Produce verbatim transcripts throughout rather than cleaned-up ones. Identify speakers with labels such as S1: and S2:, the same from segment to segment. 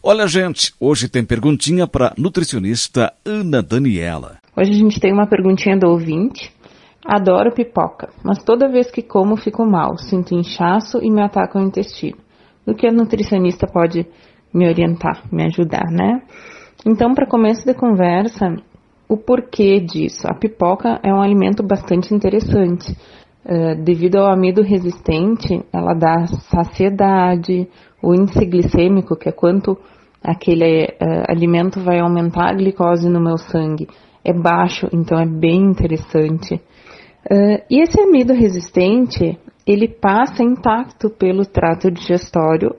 S1: Olha, gente, hoje tem perguntinha para nutricionista Ana Daniela.
S2: Hoje a gente tem uma perguntinha do ouvinte. Adoro pipoca, mas toda vez que como fico mal, sinto inchaço e me ataca o intestino. O que a nutricionista pode me orientar, me ajudar, né? Então, para começo de conversa, o porquê disso? A pipoca é um alimento bastante interessante. Uh, devido ao amido resistente, ela dá saciedade, o índice glicêmico, que é quanto aquele uh, alimento vai aumentar a glicose no meu sangue, é baixo, então é bem interessante. Uh, e esse amido resistente, ele passa intacto pelo trato digestório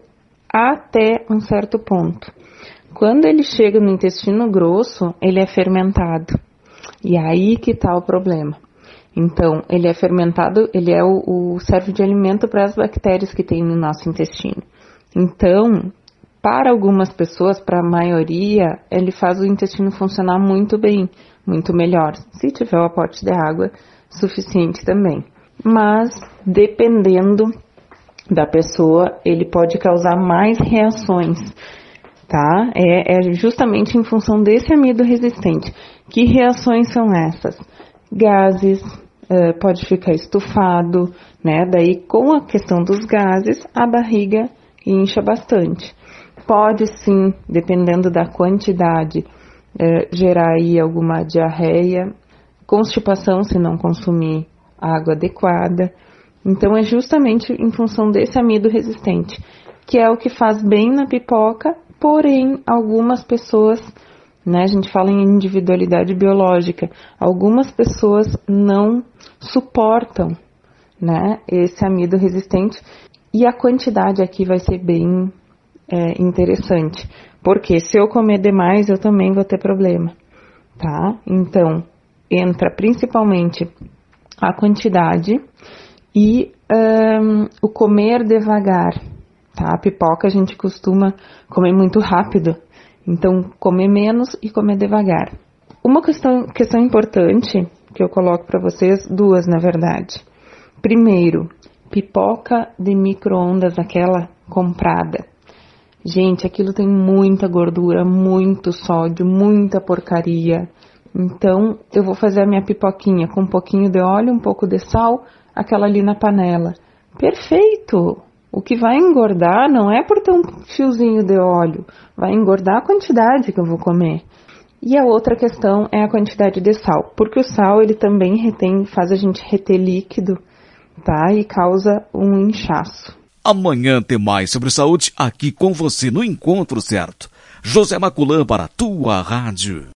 S2: até um certo ponto. Quando ele chega no intestino grosso, ele é fermentado. E aí que está o problema. Então, ele é fermentado, ele é o, o serve de alimento para as bactérias que tem no nosso intestino. Então, para algumas pessoas, para a maioria, ele faz o intestino funcionar muito bem, muito melhor, se tiver o aporte de água suficiente também. Mas, dependendo da pessoa, ele pode causar mais reações, tá? É, é justamente em função desse amido resistente. Que reações são essas? Gases, uh, pode ficar estufado, né? Daí, com a questão dos gases, a barriga incha bastante. Pode sim, dependendo da quantidade, uh, gerar aí alguma diarreia, constipação se não consumir água adequada. Então, é justamente em função desse amido resistente, que é o que faz bem na pipoca, porém, algumas pessoas, né, a gente fala em individualidade biológica, algumas pessoas não suportam, né, esse amido resistente, e a quantidade aqui vai ser bem é, interessante, porque se eu comer demais, eu também vou ter problema, tá? Então, entra principalmente a quantidade e um, o comer devagar, tá? A pipoca a gente costuma comer muito rápido, então comer menos e comer devagar. Uma questão, questão importante que eu coloco para vocês, duas na verdade. Primeiro, pipoca de micro-ondas, aquela comprada. Gente, aquilo tem muita gordura, muito sódio, muita porcaria. Então, eu vou fazer a minha pipoquinha com um pouquinho de óleo, um pouco de sal, aquela ali na panela. Perfeito! O que vai engordar não é por ter um fiozinho de óleo, vai engordar a quantidade que eu vou comer. E a outra questão é a quantidade de sal, porque o sal ele também retém, faz a gente reter líquido, tá? E causa um inchaço.
S1: Amanhã tem mais sobre saúde aqui com você no Encontro Certo. José Maculã para a tua rádio.